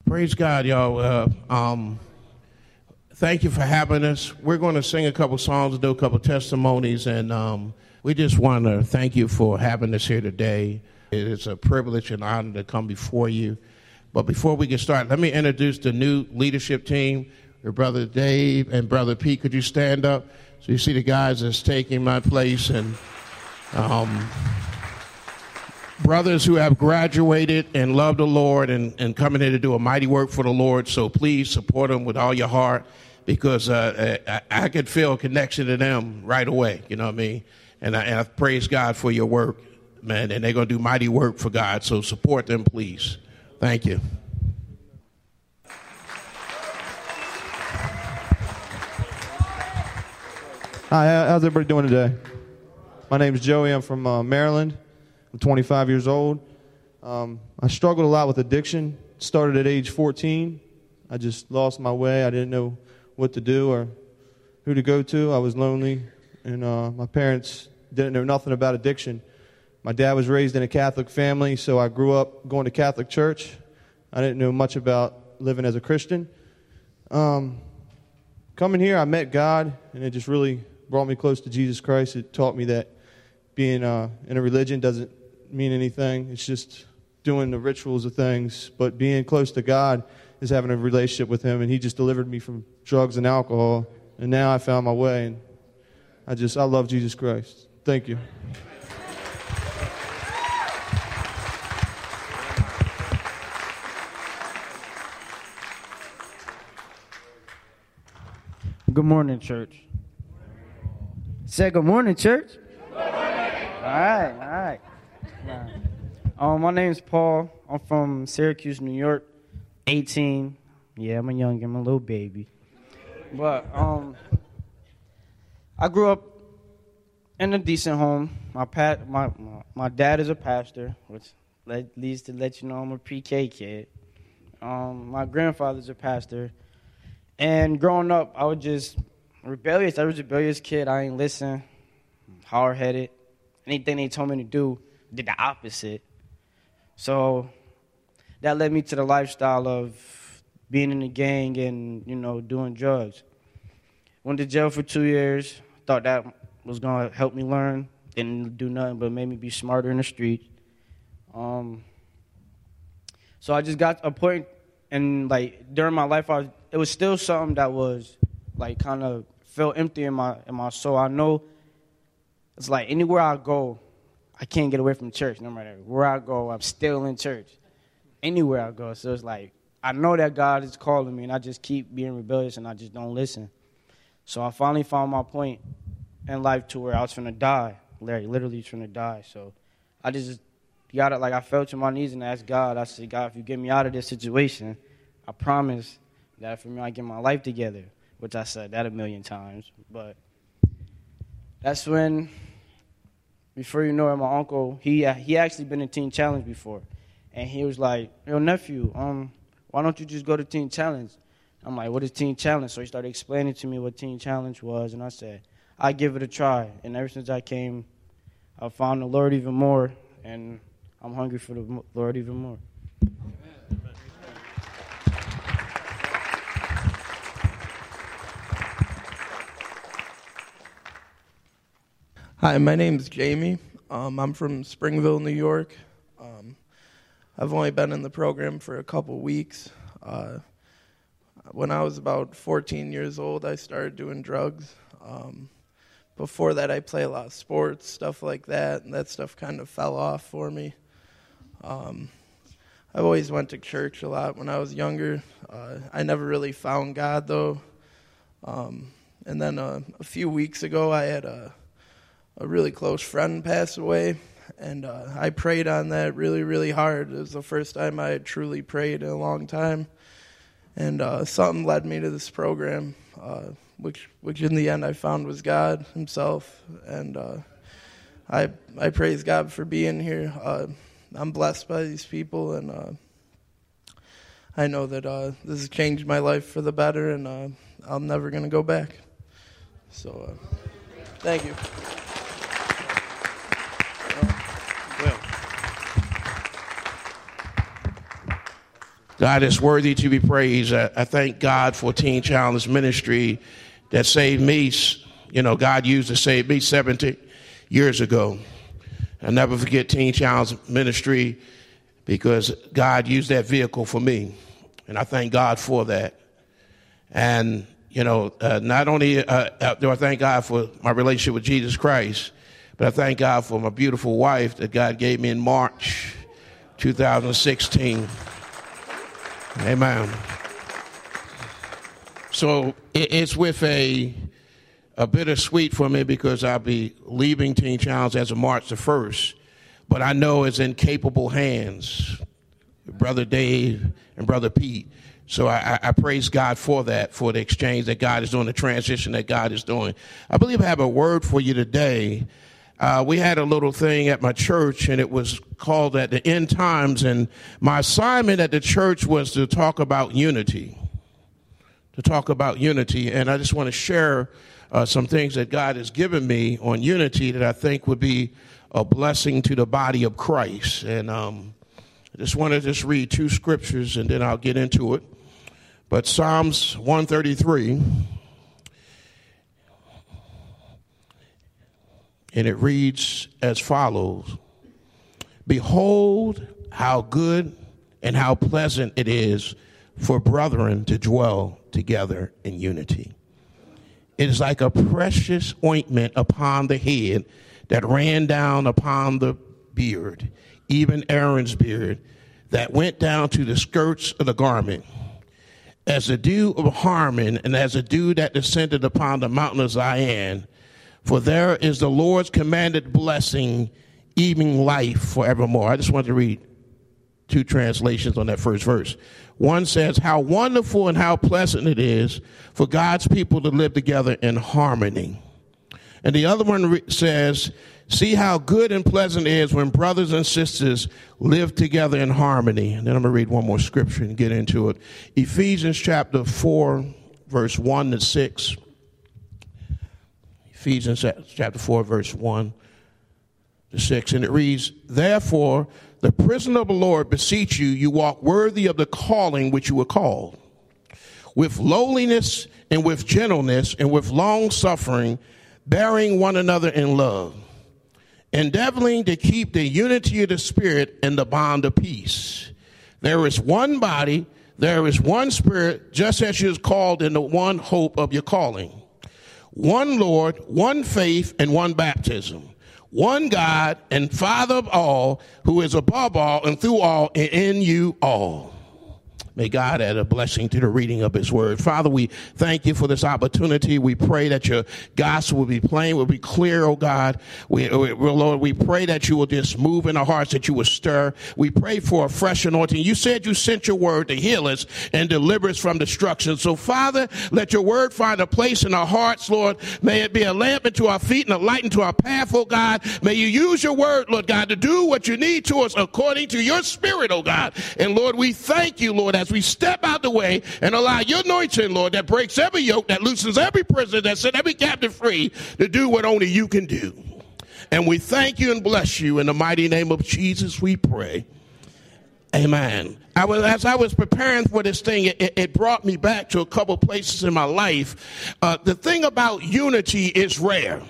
Praise God, y'all. Thank you for having us. We're going to sing a couple songs, do a couple testimonies, and we just want to thank you for having us here today. It is a privilege and honor to come before you. But before we get started, let me introduce the new leadership team. Your brother Dave and brother Pete, could you stand up? So you see the guys that's taking my place, and brothers who have graduated and love the Lord and coming here to do a mighty work for the Lord. So please support them with all your heart, because I could feel a connection to them right away. You know what I mean? And I praise God for your work, man. And they're going to do mighty work for God. So support them, please. Thank you. Hi, how's everybody doing today? My name is Joey. I'm from Maryland. I'm 25 years old. I struggled a lot with addiction. Started at age 14. I just lost my way. I didn't know what to do or who to go to. I was lonely, and my parents didn't know nothing about addiction. My dad was raised in a Catholic family, so I grew up going to Catholic church. I didn't know much about living as a Christian. Coming here, I met God, and it just really brought me close to Jesus Christ. It taught me that being in a religion doesn't mean anything. It's just doing the rituals of things. But being close to God is having a relationship with Him, and He just delivered me from drugs and alcohol. And now I found my way, and I love Jesus Christ. Thank you. Good morning, church. Say good morning, church. Good morning. All right. My name's Paul. I'm from Syracuse, New York. 18. Yeah, I'm a little baby. But I grew up in a decent home. My dad is a pastor, which leads to let you know I'm a pre-K kid. My grandfather's a pastor. And growing up, I was just rebellious. I was a rebellious kid. I ain't listen, hard-headed. Anything they told me to do, did the opposite. So that led me to the lifestyle of being in the gang and, doing drugs. Went to jail for 2 years. Thought that was going to help me learn. Didn't do nothing but made me be smarter in the street. So I just got a point, and, during my life, it was still something that was, kind of felt empty in my soul. I know it's anywhere I go, I can't get away from church. No matter where I go, I'm still in church. Anywhere I go. So it's I know that God is calling me, and I just keep being rebellious, and I just don't listen. So I finally found my point in life to where I was finna die. Literally finna die. So I just got it. I fell to my knees and asked God. I said, God, if you get me out of this situation, I promise that for me, I get my life together, which I said that 1,000,000 times. But that's when, before you know it, my uncle, he actually been in Teen Challenge before. And he was like, yo, nephew, why don't you just go to Teen Challenge? I'm like, what is Teen Challenge? So he started explaining to me what Teen Challenge was, and I said, I'd give it a try. And ever since I came, I found the Lord even more, and I'm hungry for the Lord even more. Hi, my name is Jamie. I'm from Springville, New York. I've only been in the program for a couple weeks. When I was about 14 years old, I started doing drugs. Before that, I played a lot of sports, stuff like that, and that stuff kind of fell off for me. I always went to church a lot when I was younger. I never really found God, though. And then a few weeks ago, I had a really close friend pass away, and I prayed on that really, really hard. It was the first time I had truly prayed in a long time, and something led me to this program, which in the end I found was God Himself, and I praise God for being here. I'm blessed by these people, and I know that this has changed my life for the better, and I'm never going to go back. So, thank you. God is worthy to be praised. I thank God for Teen Challenge Ministry that saved me. You know, God used to save me 70 years ago. I'll never forget Teen Challenge Ministry because God used that vehicle for me. And I thank God for that. And, you know, not only do I thank God for my relationship with Jesus Christ, but I thank God for my beautiful wife that God gave me in March 2016. Amen. So it's with a bittersweet for me because I'll be leaving Teen Challenge as of March the 1st. But I know it's in capable hands, Brother Dave and Brother Pete. So I praise God for that, for the exchange that God is doing, the transition that God is doing. I believe I have a word for you today. We had a little thing at my church, and it was called At the End Times, and my assignment at the church was to talk about unity, and I just want to share some things that God has given me on unity that I think would be a blessing to the body of Christ. And I just want to read two scriptures, and then I'll get into it. But Psalms 133, and it reads as follows: Behold, how good and how pleasant it is for brethren to dwell together in unity. It is like a precious ointment upon the head that ran down upon the beard, even Aaron's beard, that went down to the skirts of the garment, as the dew of Harmon, and as the dew that descended upon the mountain of Zion. For there is the Lord's commanded blessing, even life forevermore. I just want to read two translations on that first verse. One says, how wonderful and how pleasant it is for God's people to live together in harmony. And the other one says, see how good and pleasant it is when brothers and sisters live together in harmony. And then I'm going to read one more scripture and get into it. Ephesians chapter 4, verse 1 to 6. Ephesians chapter 4, verse 1 to 6. And it reads, therefore, the prisoner of the Lord beseech you, you walk worthy of the calling which you were called, with lowliness and with gentleness and with long suffering, bearing one another in love, endeavoring to keep the unity of the Spirit in the bond of peace. There is one body, there is one Spirit, just as you is called in the one hope of your calling. One Lord, one faith, and one baptism. One God and Father of all, who is above all and through all and in you all. May God add a blessing to the reading of his word. Father, we thank you for this opportunity. We pray that your gospel will be plain, will be clear, oh God. Lord, we pray that you will just move in our hearts, that you will stir. We pray for a fresh anointing. You said you sent your word to heal us and deliver us from destruction. So, Father, let your word find a place in our hearts, Lord. May it be a lamp unto our feet and a light unto our path, oh God. May you use your word, Lord God, to do what you need to us according to your spirit, oh God. And, Lord, we thank you, Lord, as we step out the way and allow your anointing, Lord, that breaks every yoke, that loosens every prisoner, that set every captive free, to do what only you can do. And we thank you and bless you. In the mighty name of Jesus, we pray. Amen. As I was preparing for this thing, it brought me back to a couple places in my life. The thing about unity is rare.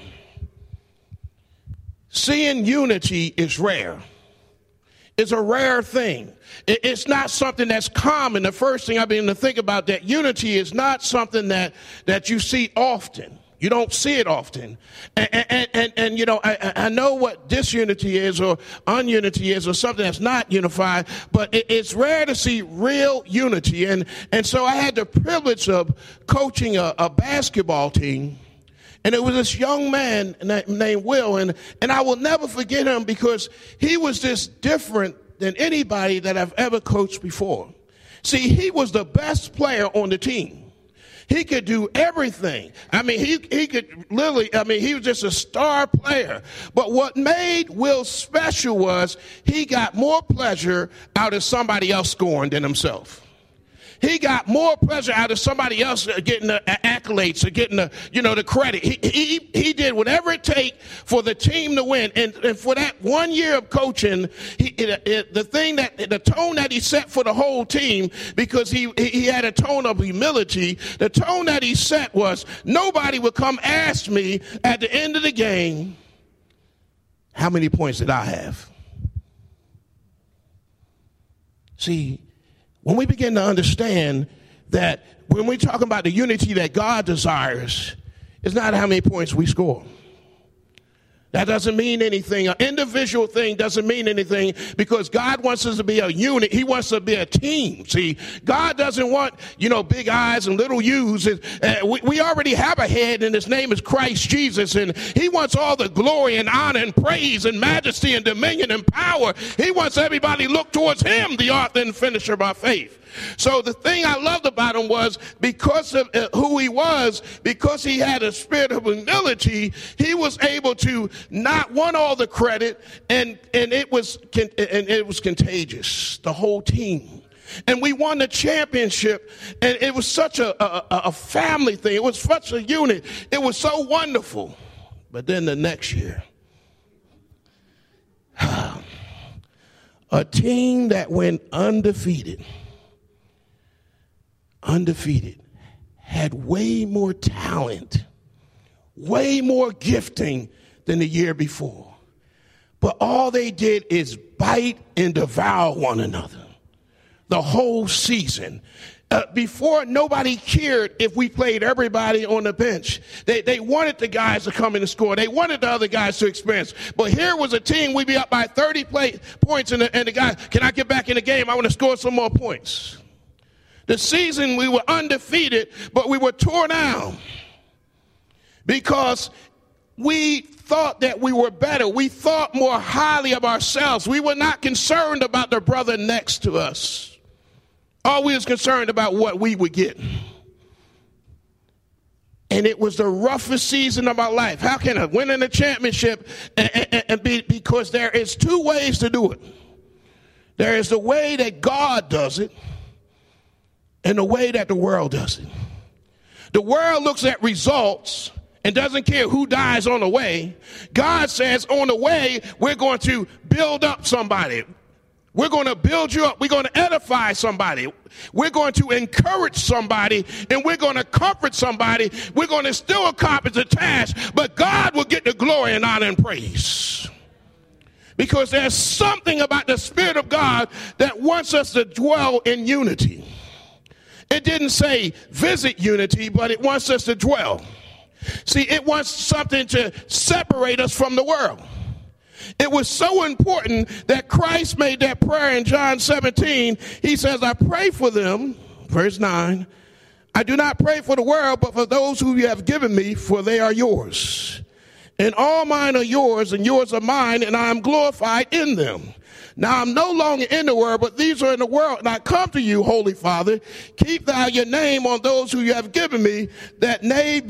Seeing unity is rare. It's a rare thing. It's not something that's common. The first thing I've been to think about, that unity is not something that you see often. You don't see it often. And you know, I know what disunity is or ununity is or something that's not unified, but it's rare to see real unity. And so I had the privilege of coaching a basketball team. And it was this young man named Will, and I will never forget him because he was just different than anybody that I've ever coached before. See, he was the best player on the team. He could do everything. I mean, he could literally, he was just a star player. But what made Will special was he got more pleasure out of somebody else scoring than himself. He got more pleasure out of somebody else getting the accolades or getting the credit. He did whatever it takes for the team to win. And for that 1 year of coaching, the tone that he set for the whole team, because he had a tone of humility, the tone that he set was nobody would come ask me at the end of the game, how many points did I have? See, when we begin to understand that when we're talking about the unity that God desires, it's not how many points we score. That doesn't mean anything. An individual thing doesn't mean anything, because God wants us to be a unit. He wants us to be a team. See, God doesn't want, big I's and little U's. We already have a head, and his name is Christ Jesus, and he wants all the glory and honor and praise and majesty and dominion and power. He wants everybody to look towards him, the author and finisher of our faith. So the thing I loved about him was, because of who he was, because he had a spirit of humility, he was able to not want all the credit, and it was contagious, the whole team. And we won the championship, and it was such a family thing. It was such a unit. It was so wonderful. But then the next year, a team that went undefeated, had way more talent, way more gifting than the year before. But all they did is bite and devour one another the whole season. Before, nobody cared if we played everybody on the bench. They wanted the guys to come in and score. They wanted the other guys to experience. But here was a team, we'd be up by 30 points, and the guy, can I get back in the game? I want to score some more points. The season we were undefeated, but we were torn down because we thought that we were better. We thought more highly of ourselves. We were not concerned about the brother next to us. All we was concerned about what we would get. And it was the roughest season of my life. How can I win in the championship and be? Because there is two ways to do it. There is the way that God does it, and the way that the world does it. The world looks at results and doesn't care who dies on the way. God says, on the way, we're going to build up somebody. We're going to build you up. We're going to edify somebody. We're going to encourage somebody, and we're going to comfort somebody. We're going to still accomplish the task, but God will get the glory and honor and praise. Because there's something about the Spirit of God that wants us to dwell in unity. It didn't say visit unity, but it wants us to dwell. See, it wants something to separate us from the world. It was so important that Christ made that prayer in John 17. He says, I pray for them, verse 9. I do not pray for the world, but for those who you have given me, for they are yours. And all mine are yours, and yours are mine, and I am glorified in them. Now I'm no longer in the world, but these are in the world, and I come to you, Holy Father. Keep thou your name on those who you have given me, that they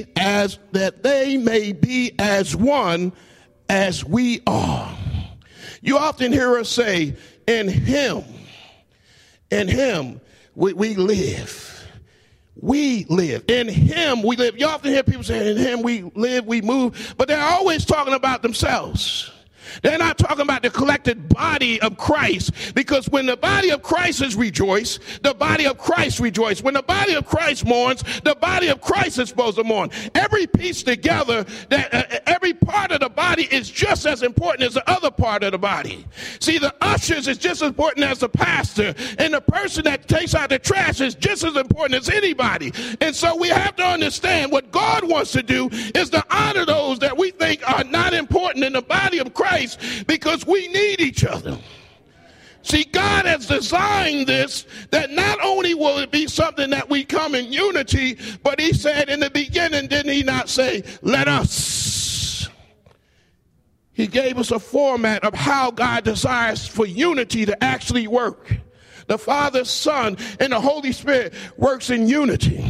may be as one as we are. You often hear us say, in him we live. We live. In him we live. You often hear people say, in him we live, we move, but they're always talking about themselves. They're not talking about the collected body of Christ, because when the body of Christ is rejoiced, the body of Christ rejoices. When the body of Christ mourns, the body of Christ is supposed to mourn. Every piece together, every part of the body is just as important as the other part of the body. See, the ushers is just as important as the pastor, and the person that takes out the trash is just as important as anybody. And so we have to understand what God wants to do is to honor those that we think are not important in the body of Christ, because we need each other. See, God has designed this, that not only will it be something that we come in unity, but he said in the beginning, didn't he not say, let us? He gave us a format of how God desires for unity to actually work. The Father, Son, and the Holy Spirit works in unity.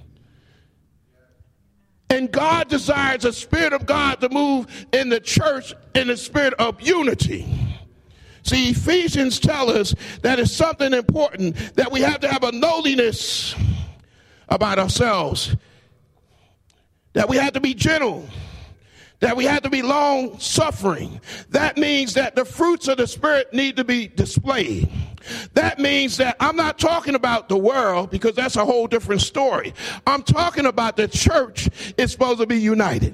And God desires the Spirit of God to move in the church in the spirit of unity. See, Ephesians tell us that it's something important, that we have to have a lowliness about ourselves, that we have to be gentle, that we have to be long-suffering. That means that the fruits of the Spirit need to be displayed. That means that I'm not talking about the world, because that's a whole different story. I'm talking about the church is supposed to be united.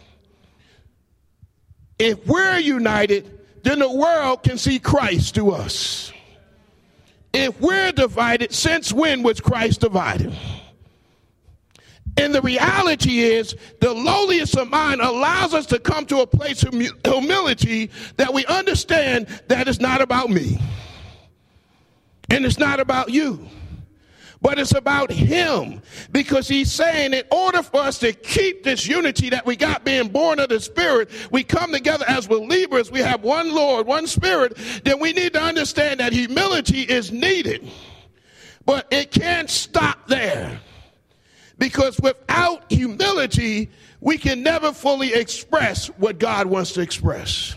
If we're united, then the world can see Christ through us. If we're divided, since when was Christ divided? And the reality is, the lowliest of mind allows us to come to a place of humility, that we understand that it's not about me. And it's not about you. But it's about him, because he's saying in order for us to keep this unity that we got, being born of the Spirit, we come together as believers, we have one Lord, one Spirit, then we need to understand that humility is needed. But it can't stop there, because without humility, we can never fully express what God wants to express.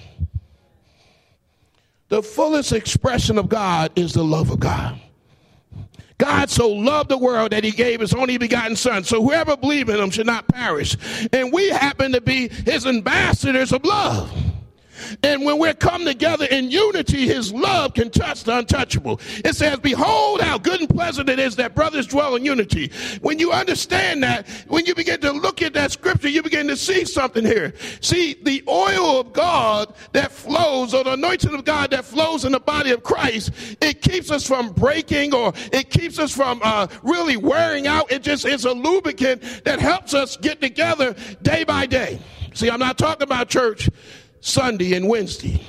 The fullest expression of God is the love of God. God so loved the world that he gave his only begotten son, so whoever believes in him should not perish. And we happen to be his ambassadors of love. And when we come together in unity, his love can touch the untouchable. It says, behold how good and pleasant it is that brothers dwell in unity. When you understand that, when you begin to look at that scripture, you begin to see something here. See, the oil of God that flows, or the anointing of God that flows in the body of Christ, it keeps us from breaking, or it keeps us from really wearing out. It just is a lubricant that helps us get together day by day. See, I'm not talking about church Sunday and Wednesday.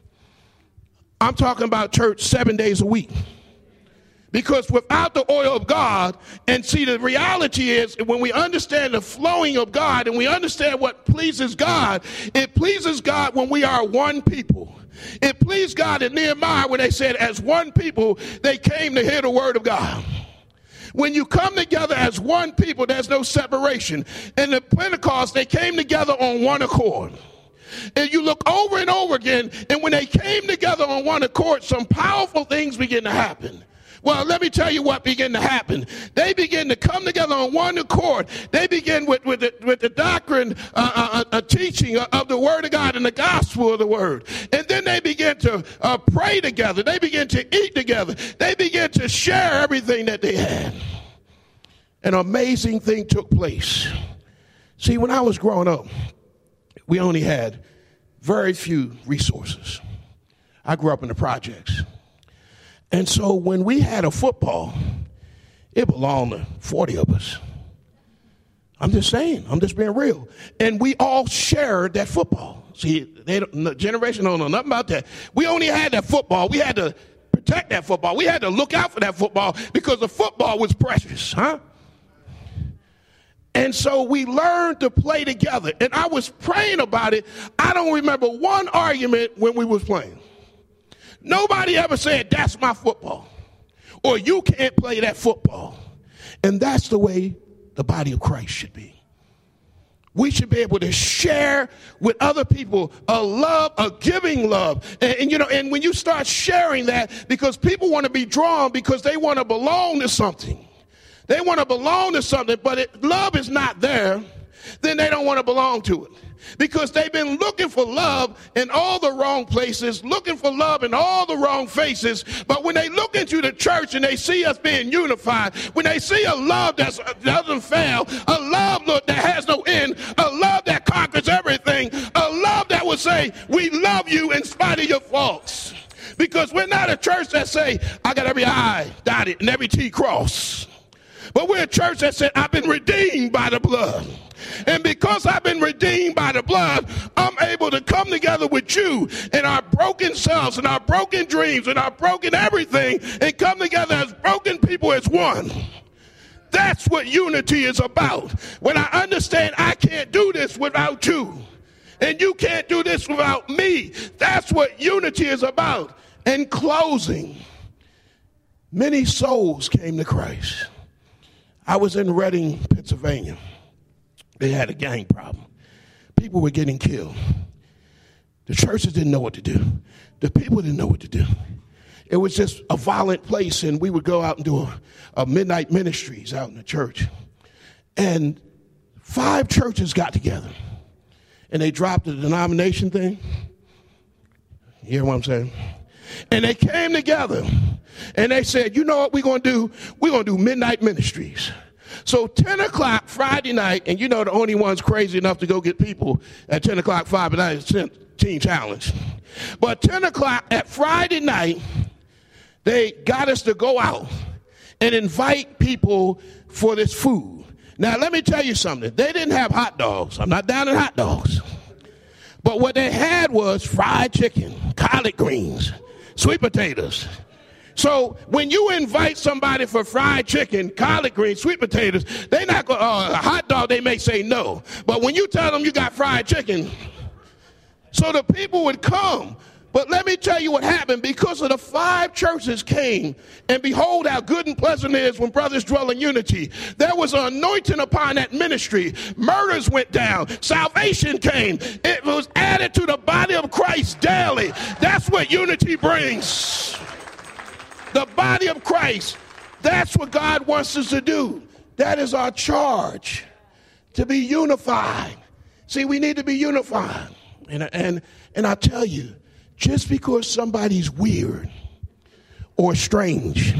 I'm talking about church 7 days a week. Because without the oil of God, and see, the reality is, when we understand the flowing of God and we understand what pleases God, it pleases God when we are one people. It pleased God in Nehemiah when they said, as one people, they came to hear the word of God. When you come together as one people, there's no separation. In the Pentecost, they came together on one accord. And you look over and over again, and when they came together on one accord, some powerful things begin to happen. Well, let me tell you what began to happen. They begin to come together on one accord. They begin with the doctrine, a teaching of the word of God and the gospel of the word. And then they begin to pray together. They begin to eat together. They begin to share everything that they had. An amazing thing took place. See, when I was growing up, we only had very few resources. I grew up in the projects. And so when we had a football, it belonged to 40 of us. I'm just saying. I'm just being real. And we all shared that football. See, the generation don't know nothing about that. We only had that football. We had to protect that football. We had to look out for that football because the football was precious, huh? And so we learned to play together. And I was praying about it. I don't remember one argument when we was playing. Nobody ever said, that's my football, or you can't play that football. And that's the way the body of Christ should be. We should be able to share with other people a love, a giving love. And when you start sharing that, because people want to be drawn because they want to belong to something. They want to belong to something, but if love is not there, then they don't want to belong to it. Because they've been looking for love in all the wrong places, looking for love in all the wrong faces. But when they look into the church and they see us being unified, when they see a love that doesn't fail, a love that has no end, a love that conquers everything, a love that will say, we love you in spite of your faults. Because we're not a church that say, I got every I dotted and every T crossed. But we're a church that said, I've been redeemed by the blood. And because I've been redeemed by the blood, I'm able to come together with you in our broken selves and our broken dreams and our broken everything and come together as broken people as one. That's what unity is about. When I understand I can't do this without you, and you can't do this without me, that's what unity is about. In closing, many souls came to Christ. I was in Reading, Pennsylvania. They had a gang problem. People were getting killed. The churches didn't know what to do. the people didn't know what to do. It was just a violent place, and we would go out and do a midnight ministries out in the church. And 5 churches got together, and they dropped the denomination thing. You hear what I'm saying? And they came together, and they said, you know what we're going to do? We're going to do midnight ministries. So 10 o'clock Friday night, and you know the only ones crazy enough to go get people at 10 o'clock Friday night is Teen Challenge. But 10 o'clock at Friday night, they got us to go out and invite people for this food. Now, let me tell you something. They didn't have hot dogs. I'm not down in hot dogs. But what they had was fried chicken, collard greens, sweet potatoes. So when you invite somebody for fried chicken, collard greens, sweet potatoes, they're not going a hot dog, they may say no. But when you tell them you got fried chicken, so the people would come. But let me tell you what happened. Because of the 5 churches came, and behold how good and pleasant it is when brothers dwell in unity. There was an anointing upon that ministry. Murders went down. Salvation came. It was added to the body of Christ daily. That's what unity brings. The body of Christ. That's what God wants us to do. That is our charge, to be unified. See, we need to be unified. And I tell you, just because somebody's weird or strange,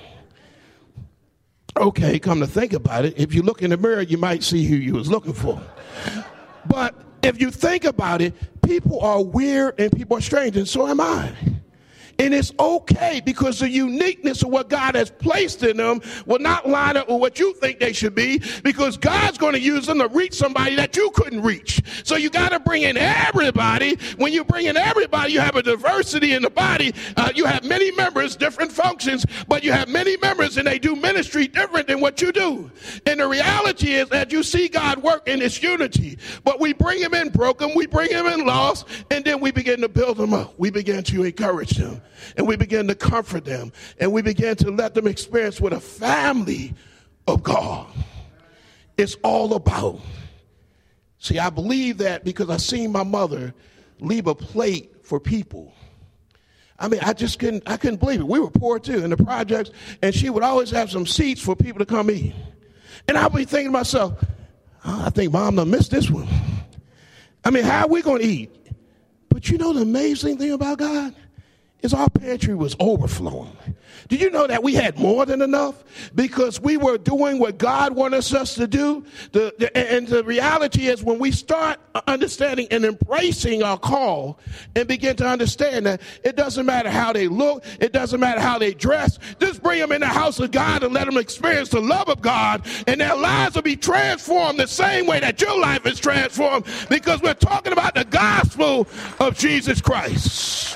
okay, come to think about it, if you look in the mirror, you might see who you was looking for. But if you think about it, people are weird and people are strange, and so am I. And it's okay, because the uniqueness of what God has placed in them will not line up with what you think they should be, because God's going to use them to reach somebody that you couldn't reach. So you got to bring in everybody. When you bring in everybody, you have a diversity in the body. You have many members, different functions, but you have many members and they do ministry different than what you do. And the reality is that you see God work in this unity, but we bring him in broken, we bring him in lost, and then we begin to build them up. We begin to encourage them. And we begin to comfort them. And we begin to let them experience what a family of God is all about. See, I believe that because I seen my mother leave a plate for people. I mean, I couldn't believe it. We were poor too in the projects, and she would always have some seats for people to come eat. And I'd be thinking to myself, oh, I think Mom done missed this one. I mean, how are we going to eat? But you know the amazing thing about God? Is our pantry was overflowing. Did you know that we had more than enough? Because we were doing what God wanted us to do. And the reality is, when we start understanding and embracing our call and begin to understand that it doesn't matter how they look, it doesn't matter how they dress, just bring them in the house of God and let them experience the love of God, and their lives will be transformed the same way that your life is transformed, because we're talking about the gospel of Jesus Christ.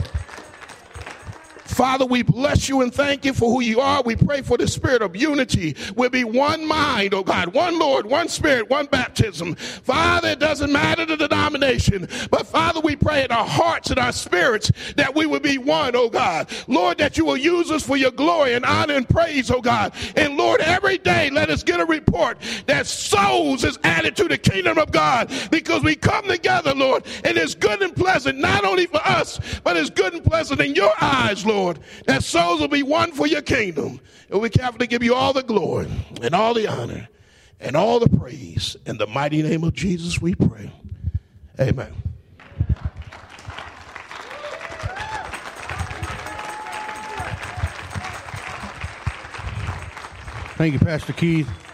Father, we bless you and thank you for who you are. We pray for the spirit of unity. We'll be one mind, oh God, one Lord, one spirit, one baptism. Father, it doesn't matter the denomination, but Father, we pray in our hearts and our spirits that we will be one, oh God. Lord, that you will use us for your glory and honor and praise, oh God. And Lord, every day let us get a report that souls is added to the kingdom of God, because we come together, Lord, and it's good and pleasant, not only for us, but it's good and pleasant in your eyes, Lord, that souls will be won for your kingdom. And we carefully give you all the glory and all the honor and all the praise. In the mighty name of Jesus we pray. Amen. Thank you, Pastor Keith.